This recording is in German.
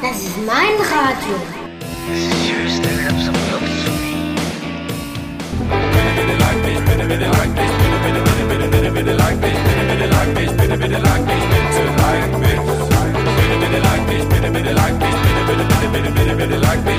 Das ist mein Radio. Sure stirred up some looks for me. Like